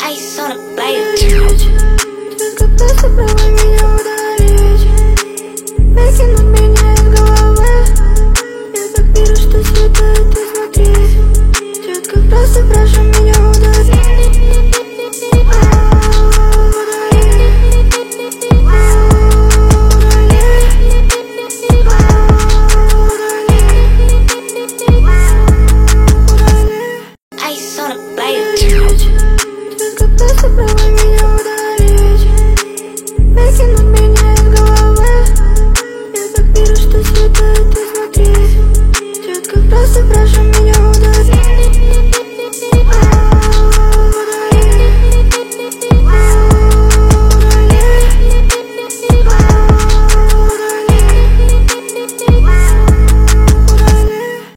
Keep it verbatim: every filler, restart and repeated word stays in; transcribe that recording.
ice on a blade. Детка, просто пробуй меня ударить. Выкинуть меня из головы. Я так вижу, что светает изнутри. Детка, просто прошу меня.